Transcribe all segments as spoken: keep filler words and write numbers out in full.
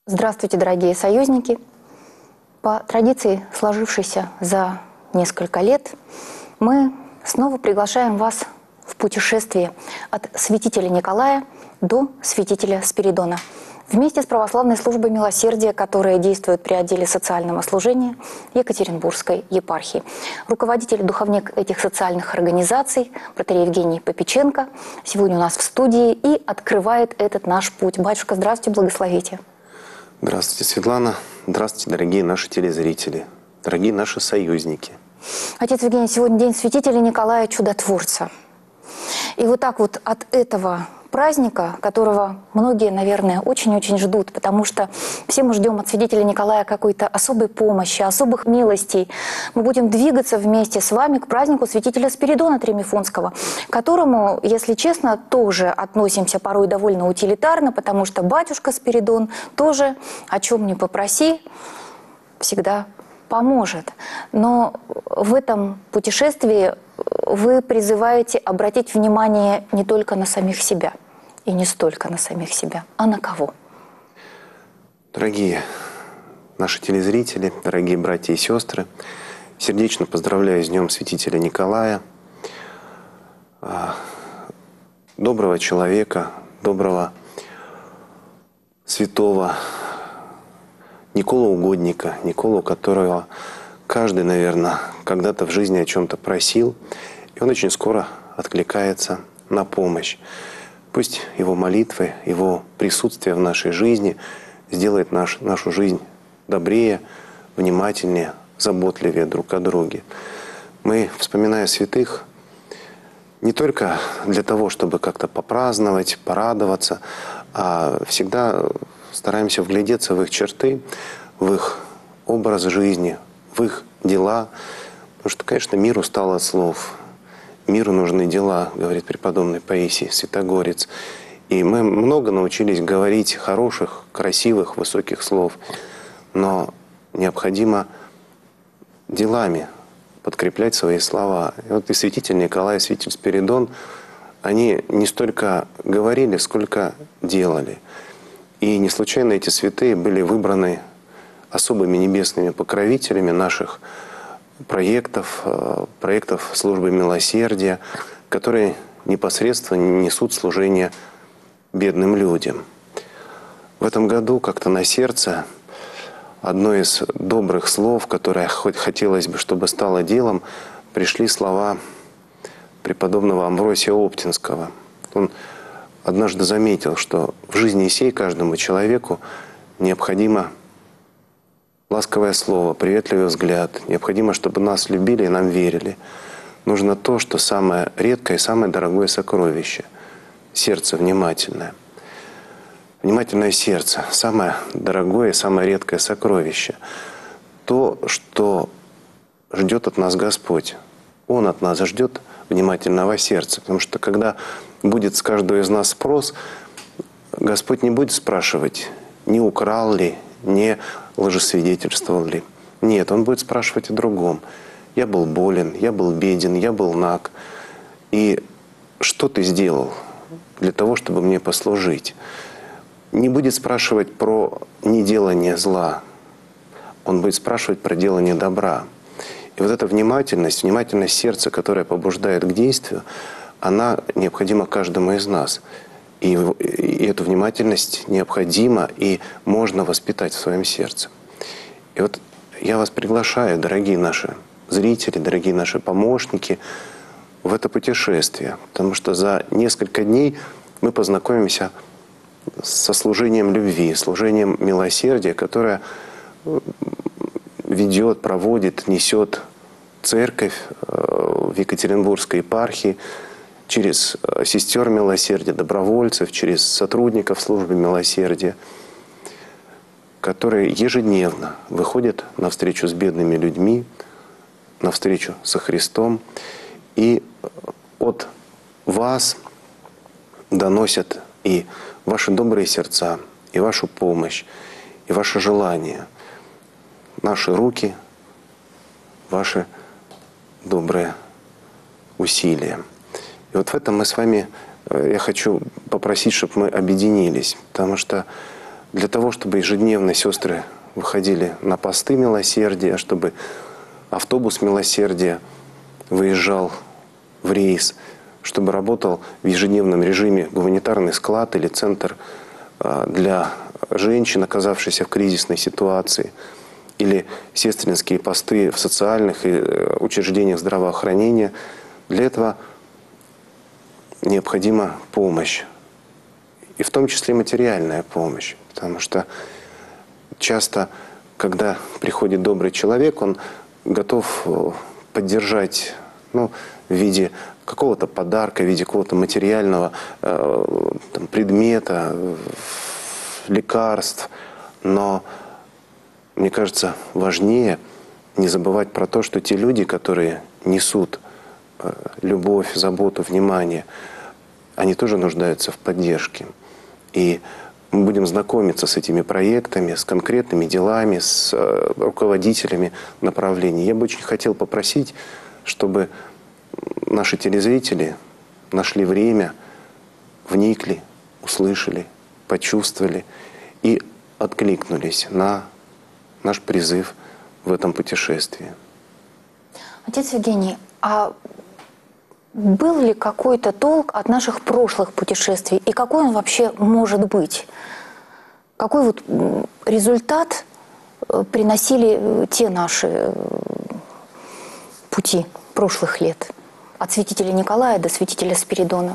Здравствуйте, дорогие союзники! По традиции, сложившейся за несколько лет, мы снова приглашаем вас в путешествие от святителя Николая до святителя Спиридона. Вместе с православной службой милосердия, которая действует при отделе социального служения Екатеринбургской епархии. Руководитель, духовник этих социальных организаций, протерей Евгений Попеченко, сегодня у нас в студии и открывает этот наш путь. Батюшка, здравствуйте, благословите. Здравствуйте, Светлана. Здравствуйте, дорогие наши телезрители, дорогие наши союзники. Отец Евгений, сегодня день святителя Николая Чудотворца. И вот так вот от этого праздника, которого многие, наверное, очень-очень ждут, потому что все мы ждем от святителя Николая какой-то особой помощи, особых милостей. Мы будем двигаться вместе с вами к празднику святителя Спиридона Тремифунского, к которому, если честно, тоже относимся порой довольно утилитарно, потому что батюшка Спиридон тоже, о чем ни попроси, всегда поможет. Но в этом путешествии вы призываете обратить внимание не только на самих себя, и не столько на самих себя, а на кого? Дорогие наши телезрители, дорогие братья и сестры, сердечно поздравляю с Днем Святителя Николая, доброго человека, доброго святого Николу Угодника, Николу, которого каждый, наверное, когда-то в жизни о чем-то просил, и он очень скоро откликается на помощь. Пусть его молитвы, его присутствие в нашей жизни сделает наш, нашу жизнь добрее, внимательнее, заботливее друг о друге. Мы, вспоминая святых, не только для того, чтобы как-то попраздновать, порадоваться, а всегда стараемся вглядеться в их черты, в их образ жизни, в их дела. Потому что, конечно, мир устал от слов. Миру нужны дела, говорит преподобный Паисий Святогорец. И мы много научились говорить хороших, красивых, высоких слов. Но необходимо делами подкреплять свои слова. И вот и святитель Николай, и святитель Спиридон, они не столько говорили, сколько делали. И не случайно эти святые были выбраны особыми небесными покровителями наших проектов, проектов службы милосердия, которые непосредственно несут служение бедным людям. В этом году как-то на сердце одно из добрых слов, которое хоть хотелось бы, чтобы стало делом, пришли слова преподобного Амвросия Оптинского. Он однажды заметил, что в жизни сей каждому человеку необходимо ласковое слово, приветливый взгляд. Необходимо, чтобы нас любили и нам верили. Нужно то, что самое редкое и самое дорогое сокровище — сердце внимательное. Внимательное сердце — самое дорогое и самое редкое сокровище. То, что ждет от нас Господь. Он от нас ждет внимательного сердца. Потому что когда будет с каждого из нас спрос, Господь не будет спрашивать, не украл ли, не лжесвидетельствовал ли. Нет, Он будет спрашивать о другом. Я был болен, я был беден, я был наг. И что ты сделал для того, чтобы мне послужить? Не будет спрашивать про неделание зла. Он будет спрашивать про делание добра. И вот эта внимательность, внимательность сердца, которая побуждает к действию, она необходима каждому из нас. И, и эту внимательность необходимо и можно воспитать в своем сердце. И вот я вас приглашаю, дорогие наши зрители, дорогие наши помощники, в это путешествие. Потому что за несколько дней мы познакомимся со служением любви, служением милосердия, которое ведет, проводит, несет церковь в Екатеринбургской епархии, через сестер милосердия, добровольцев, через сотрудников службы милосердия, которые ежедневно выходят на встречу с бедными людьми, на встречу со Христом, и от вас доносят и ваши добрые сердца, и вашу помощь, и ваше желание, наши руки, ваши добрые усилия. И вот в этом мы с вами, я хочу попросить, чтобы мы объединились, потому что для того, чтобы ежедневно сестры выходили на посты милосердия, чтобы автобус милосердия выезжал в рейс, чтобы работал в ежедневном режиме гуманитарный склад или центр для женщин, оказавшихся в кризисной ситуации, или сестринские посты в социальных учреждениях здравоохранения. Для этого необходима помощь, и в том числе материальная помощь, потому что часто, когда приходит добрый человек, он готов поддержать, ну, в виде какого-то подарка, в виде какого-то материального э, там, предмета, лекарств. Но, мне кажется, важнее не забывать про то, что те люди, которые несут э, любовь, заботу, внимание, они тоже нуждаются в поддержке. И мы будем знакомиться с этими проектами, с конкретными делами, с э, руководителями направлений. Я бы очень хотел попросить, чтобы наши телезрители нашли время, вникли, услышали, почувствовали и откликнулись на наш призыв в этом путешествии. Отец Евгений, а был ли какой-то толк от наших прошлых путешествий? И какой он вообще может быть? Какой вот результат приносили те наши пути прошлых лет? От святителя Николая до святителя Спиридона.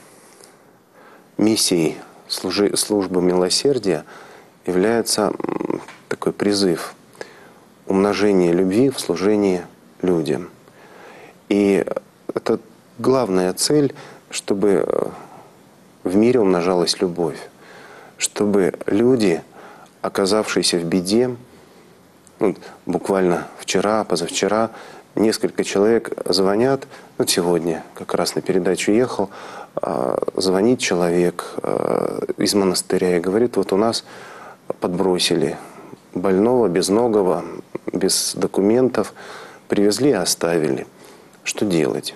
Миссией служи, службы милосердия является такой призыв умножения любви в служении людям. И это главная цель, чтобы в мире умножалась любовь, чтобы люди, оказавшиеся в беде, ну, буквально вчера, позавчера, несколько человек звонят, вот сегодня как раз на передачу ехал, звонит человек из монастыря и говорит, вот у нас подбросили больного, безногого, без документов, привезли и оставили. Что делать?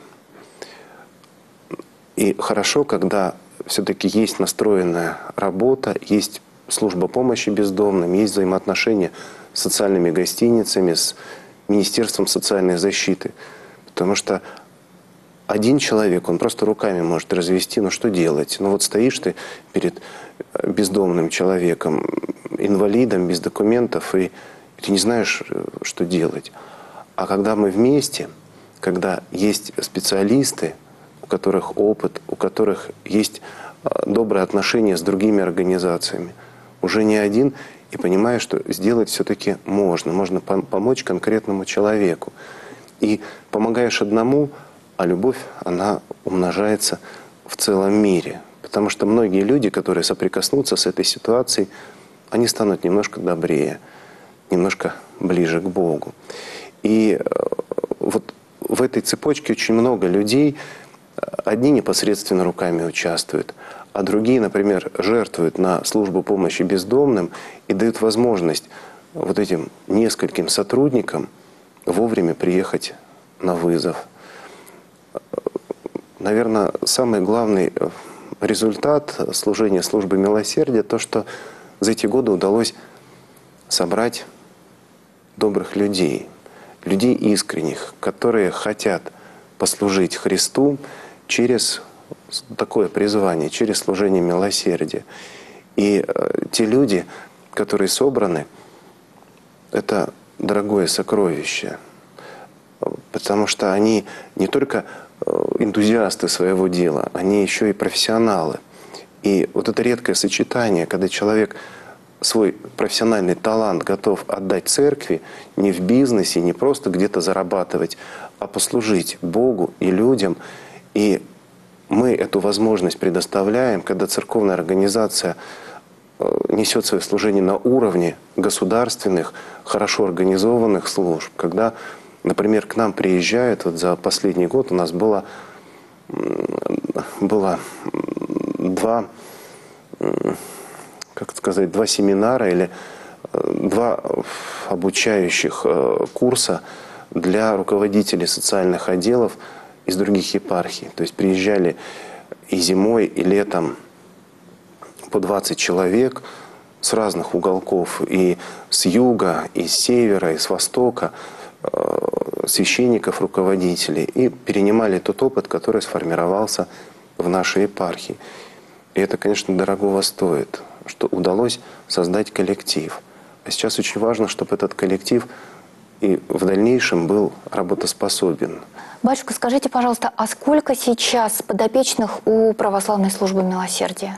И хорошо, когда все-таки есть настроенная работа, есть служба помощи бездомным, есть взаимоотношения с социальными гостиницами, с Министерством социальной защиты. Потому что один человек, он просто руками может развести, ну что делать? Ну вот стоишь ты перед бездомным человеком, инвалидом, без документов, и ты не знаешь, что делать. А когда мы вместе, когда есть специалисты, у которых опыт, у которых есть добрые отношения с другими организациями, уже не один, и понимаешь, что сделать все-таки можно. Можно помочь конкретному человеку. И помогаешь одному, а любовь, она умножается в целом мире. Потому что многие люди, которые соприкоснутся с этой ситуацией, они станут немножко добрее, немножко ближе к Богу. И вот в этой цепочке очень много людей. Одни непосредственно руками участвуют, а другие, например, жертвуют на службу помощи бездомным и дают возможность вот этим нескольким сотрудникам вовремя приехать на вызов. Наверное, самый главный результат служения службы милосердия — то, что за эти годы удалось собрать добрых людей, людей искренних, которые хотят послужить Христу через такое призвание, через служение милосердия. И те люди, которые собраны, это дорогое сокровище, потому что они не только энтузиасты своего дела, они еще и профессионалы. И вот это редкое сочетание, когда человек свой профессиональный талант готов отдать церкви, не в бизнесе, не просто где-то зарабатывать, а послужить Богу и людям. И мы эту возможность предоставляем, когда церковная организация несет свое служение на уровне государственных, хорошо организованных служб. Когда, например, к нам приезжают, вот за последний год у нас было, было два, как сказать, два семинара или два обучающих курса для руководителей социальных отделов из других епархий. То есть приезжали и зимой, и летом по двадцать человек, с разных уголков, и с юга, и с севера, и с востока, священников, руководителей, и перенимали тот опыт, который сформировался в нашей епархии. И это, конечно, дорогого стоит, что удалось создать коллектив. А сейчас очень важно, чтобы этот коллектив и в дальнейшем был работоспособен. Батюшка, скажите, пожалуйста, а сколько сейчас подопечных у православной службы милосердия?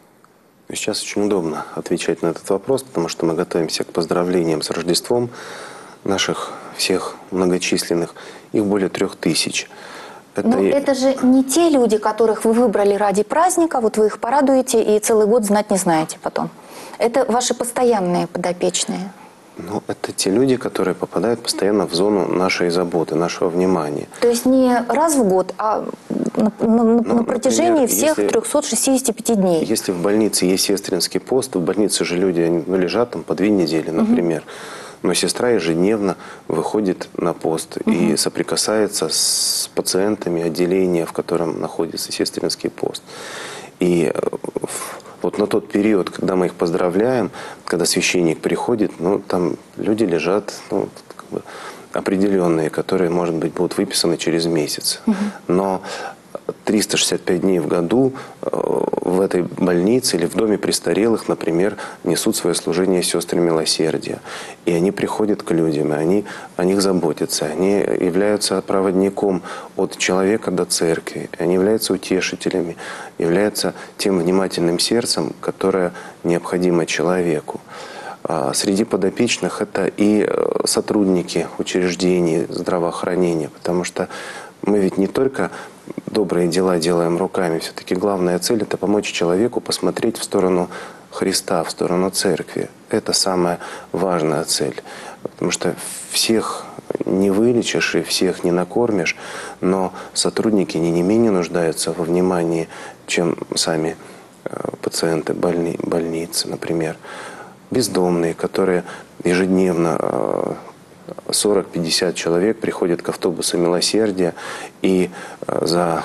Сейчас очень удобно отвечать на этот вопрос, потому что мы готовимся к поздравлениям с Рождеством наших всех многочисленных. Их более трех тысяч. Это... Но это же не те люди, которых вы выбрали ради праздника, вот вы их порадуете и целый год знать не знаете потом. Это ваши постоянные подопечные. Ну, это те люди, которые попадают постоянно в зону нашей заботы, нашего внимания. То есть не раз в год, а на, на, ну, на протяжении например, всех если, трёхсот шестидесяти пяти дней. Если в больнице есть сестринский пост, в больнице же люди они, ну, лежат там по две недели, например. Угу. Но сестра ежедневно выходит на пост угу. и соприкасается с пациентами отделения, в котором находится сестринский пост. И вот на тот период, когда мы их поздравляем, когда священник приходит, ну, там люди лежат, ну, как бы определенные, которые, может быть, будут выписаны через месяц. Угу. Но триста шестьдесят пять дней в году в этой больнице или в доме престарелых, например, несут свое служение сестры милосердия. И они приходят к людям, и они о них заботятся. Они являются проводником от человека до церкви. Они являются утешителями, являются тем внимательным сердцем, которое необходимо человеку. Среди подопечных это и сотрудники учреждений здравоохранения, потому что мы ведь не только добрые дела делаем руками, все-таки главная цель – это помочь человеку посмотреть в сторону Христа, в сторону Церкви. Это самая важная цель, потому что всех не вылечишь и всех не накормишь, но сотрудники не, не менее нуждаются во внимании, чем сами пациенты больни, больницы, например. Бездомные, которые ежедневно сорок-пятьдесят человек приходят к автобусу милосердия, и за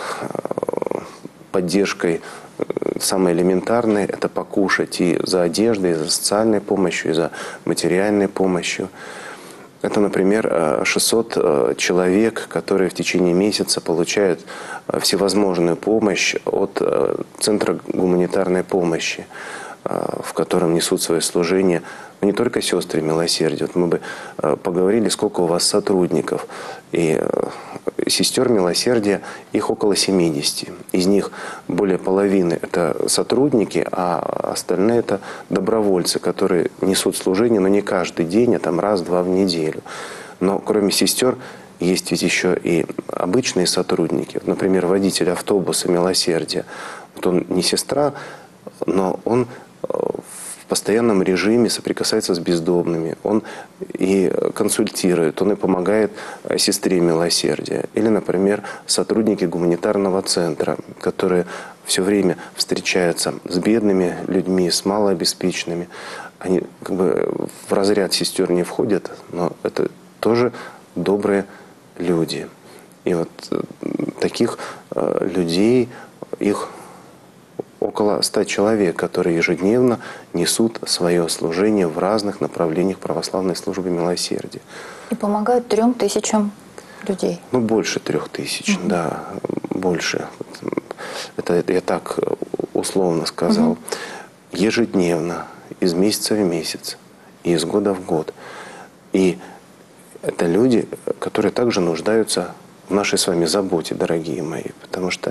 поддержкой самой элементарной это покушать и за одеждой, и за социальной помощью, и за материальной помощью. Это, например, шестьсот человек, которые в течение месяца получают всевозможную помощь от Центра гуманитарной помощи, в котором несут свое служение не только сестры милосердия. Вот мы бы поговорили, сколько у вас сотрудников. И сестер милосердия, их около семидесяти. Из них более половины – это сотрудники, а остальные – это добровольцы, которые несут служение, но не каждый день, а там раз-два в неделю. Но кроме сестер есть ведь еще и обычные сотрудники. Например, водитель автобуса милосердия. Вот он не сестра, но он в постоянном режиме соприкасается с бездомными. Он и консультирует, он и помогает сестре милосердия. Или, например, сотрудники гуманитарного центра, которые все время встречаются с бедными людьми, с малообеспеченными. Они как бы в разряд сестер не входят, но это тоже добрые люди. И вот таких людей, их около ста человек, которые ежедневно несут свое служение в разных направлениях православной службы милосердия. И помогают трем тысячам людей. Ну, больше трех тысяч, угу. да, больше. Это я так условно сказал. Угу. Ежедневно, из месяца в месяц, и из года в год. И это люди, которые также нуждаются в нашей с вами заботе, дорогие мои, потому что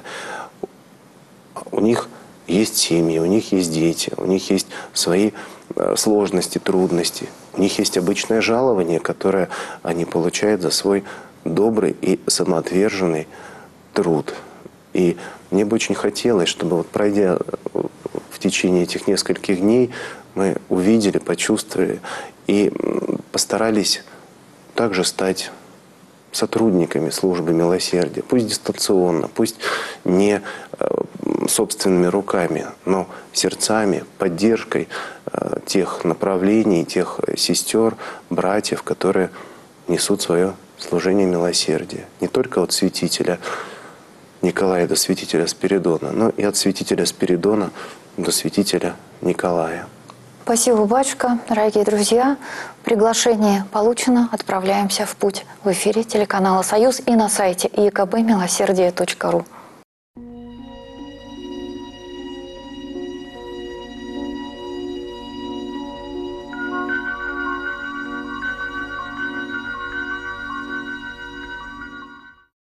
у них есть семьи, у них есть дети, у них есть свои сложности, трудности. У них есть обычное жалование, которое они получают за свой добрый и самоотверженный труд. И мне бы очень хотелось, чтобы, вот пройдя в течение этих нескольких дней, мы увидели, почувствовали и постарались также стать сотрудниками службы милосердия, пусть дистанционно, пусть не собственными руками, но сердцами, поддержкой тех направлений, тех сестер, братьев, которые несут свое служение милосердия. Не только от святителя Николая до святителя Спиридона, но и от святителя Спиридона до святителя Николая. Спасибо, батюшка. Дорогие друзья, приглашение получено. Отправляемся в путь. В эфире телеканала «Союз» и на сайте и к б милосердие точка ру.